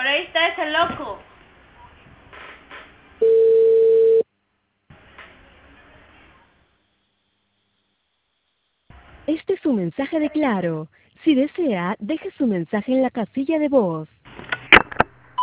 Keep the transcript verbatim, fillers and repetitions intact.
por ahí está ese loco. Este es su mensaje de Claro. Si desea, deje su mensaje en la casilla de voz.